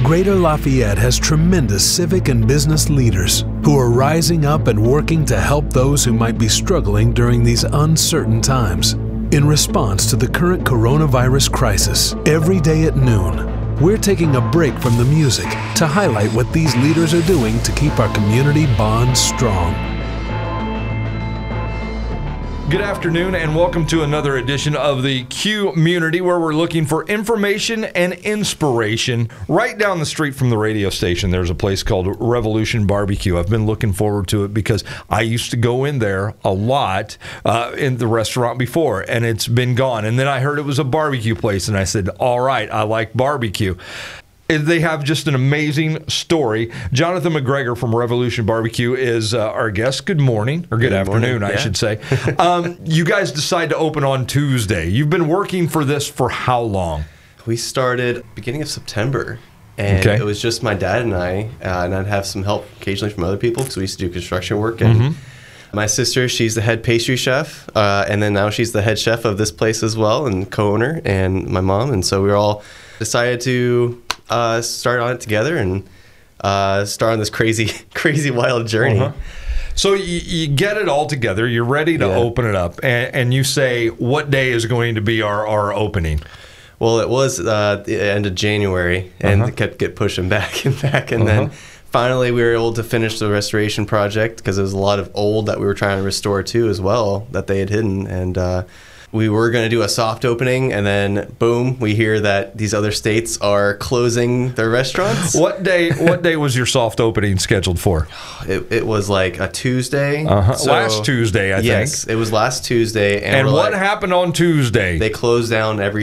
Greater Lafayette has tremendous civic and business leaders who are rising up and working to help those who might be struggling during these uncertain times. In response to the current coronavirus crisis, every day at noon, we're taking a break from the music to highlight what these leaders are doing to keep our community bonds strong. Good afternoon and welcome to another edition of the Q-Munity, where we're looking for information and inspiration. Right down the street from the radio station, there's a place called Revolution Barbecue. I've been looking forward to it because I used to go in there a lot in the restaurant before, and it's been gone. And then I heard it was a barbecue place, and I said, all right, I like barbecue. They have just an amazing story. Jonathan McGregor from Revolution Barbecue is our guest. Good morning, or good afternoon, I should say. You guys decide to open on Tuesday. You've been working for this for how long? We started beginning of September, and it was just my dad and I, and I'd have some help occasionally from other people because we used to do construction work. And my sister, she's the head pastry chef, and then now she's the head chef of this place as well, and co-owner, and my mom. And so we all decided to start on it together and start on this crazy wild journey. So you get it all together, you're ready to open it up, and you say, what day is going to be our opening? Well, it was the end of January, and it kept pushing back and back, and then finally we were able to finish the restoration project because there was a lot of old that we were trying to restore too as well that they had hidden, and we were going to do a soft opening, and then boom, we hear that these other states are closing their restaurants. What day was your soft opening scheduled for? It was like a Tuesday. So, last Tuesday, I think. Yes, it was last Tuesday. And what happened on Tuesday? They closed down every...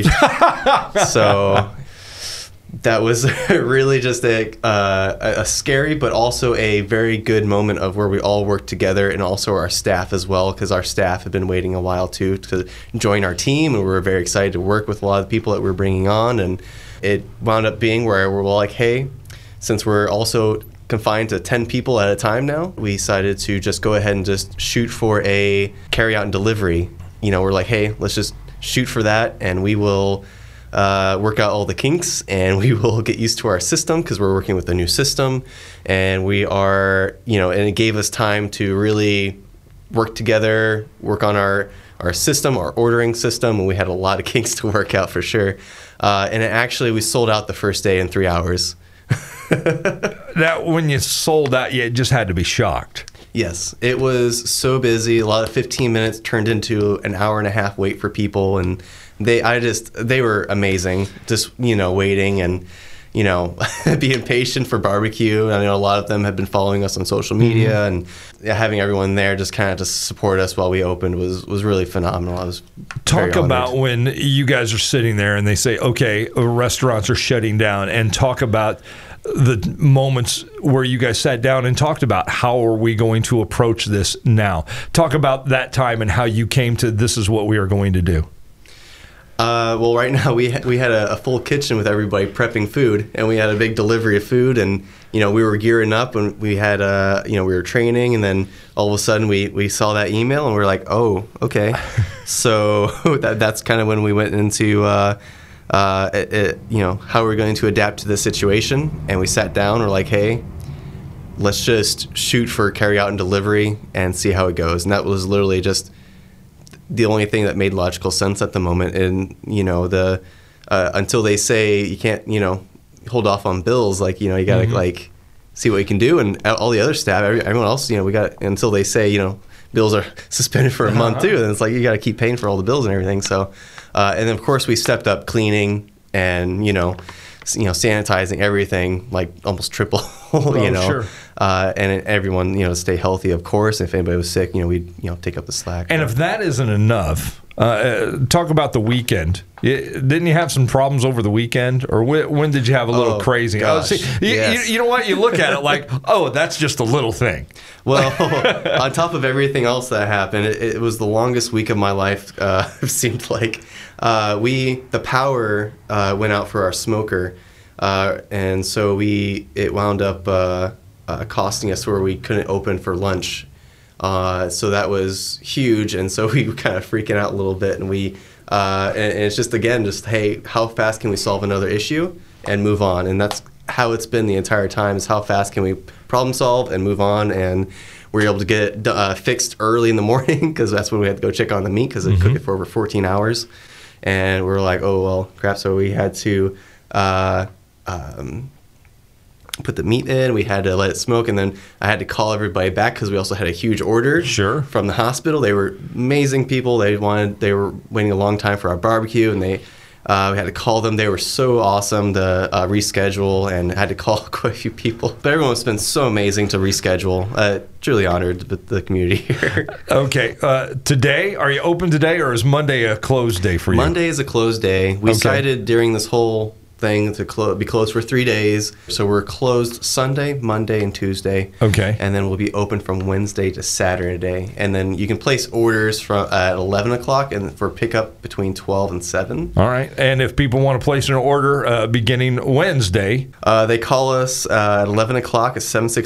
So that was really just a scary but also a very good moment of where we all worked together, and also our staff as well, because our staff had been waiting a while too to join our team, and we were very excited to work with a lot of the people that we were bringing on. And it wound up being where we're like, hey, since we're also confined to 10 people at a time now, we decided to just go ahead and just shoot for a carry out and delivery. You know, we're like, hey, let's just shoot for that, and we will work out all the kinks, and we will get used to our system because we're working with a new system, and we are, and it gave us time to really work together, work on our system, our ordering system, and we had a lot of kinks to work out for sure. And we sold out the first day in 3 hours. That when you sold out, you just had to be shocked. Yes, it was so busy. A lot of 15 minutes turned into an hour and a half wait for people, and they were amazing. Just waiting and being patient for barbecue. I know a lot of them have been following us on social media, and having everyone there just kind of to support us while we opened was really phenomenal. I was talk about when you guys are sitting there and they say, okay, restaurants are shutting down, and talk about the moments where you guys sat down and talked about how are we going to approach this now. Talk about that time and how you came to this is what we are going to do. Well, right now we had a full kitchen with everybody prepping food, and we had a big delivery of food, and we were gearing up, and we had we were training, and then all of a sudden we saw that email, and we were like, oh, okay. So that's kind of when we went into how we're going to adapt to the situation, and we sat down. We're like, hey, let's just shoot for carry out and delivery and see how it goes. And that was literally just the only thing that made logical sense at the moment. And until they say you can't hold off on bills, you gotta see what you can do. And all the other staff, everyone else, we got until they say bills are suspended for a month too. And it's like you got to keep paying for all the bills and everything. So and then of course we stepped up cleaning and sanitizing everything, like almost triple. Sure. And everyone stay healthy, of course. If anybody was sick, we'd take up the slack. And if that isn't enough, talk about the weekend. Didn't you have some problems over the weekend, or when did you have a little crazy? Gosh, yes. You know what? You look at it like, oh, that's just a little thing. Well, on top of everything else that happened, it was the longest week of my life. It seemed like the power went out for our smoker, and so it wound up costing us where we couldn't open for lunch. So that was huge, and so we were kind of freaking out a little bit, and and it's just hey, how fast can we solve another issue and move on? And that's how it's been the entire time. Is how fast can we problem solve and move on, and we're able to get it fixed early in the morning because that's when we had to go check on the meat because they cook it for over 14 hours. And we were like, oh, well, crap. So we had to put the meat in. We had to let it smoke. And then I had to call everybody back because we also had a huge order from the hospital. They were amazing people. They were waiting a long time for our barbecue. And we had to call them. They were so awesome to reschedule, and had to call quite a few people. But everyone has been so amazing to reschedule. Truly honored with the community here. Okay. Today, are you open today, or is Monday a closed day for you? Monday is a closed day. We decided during this whole thing to be closed for 3 days. So we're closed Sunday, Monday, and Tuesday. Okay. And then we'll be open from Wednesday to Saturday. And then you can place orders at 11 o'clock and for pickup between 12 and 7. All right. And if people want to place an order beginning Wednesday? They call us at 11 o'clock at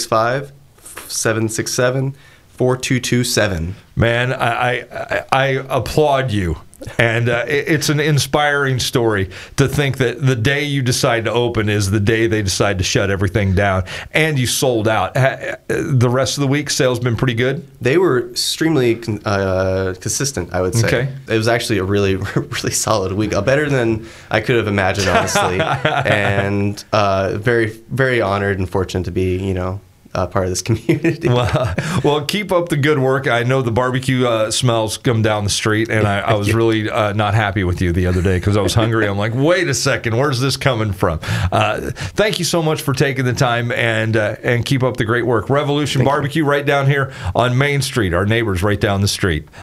765-767-4227. Man, I applaud you. And it's an inspiring story to think that the day you decide to open is the day they decide to shut everything down. And you sold out. The rest of the week, sales been pretty good? They were extremely consistent, I would say. Okay. It was actually a really, really solid week. Better than I could have imagined, honestly. And very, very honored and fortunate to be, part of this community. Well, keep up the good work. I know the barbecue smells come down the street, and I was really not happy with you the other day because I was hungry. I'm like, wait a second, where's this coming from? Thank you so much for taking the time, and keep up the great work. Revolution Barbecue right down here on Main Street, our neighbors right down the street.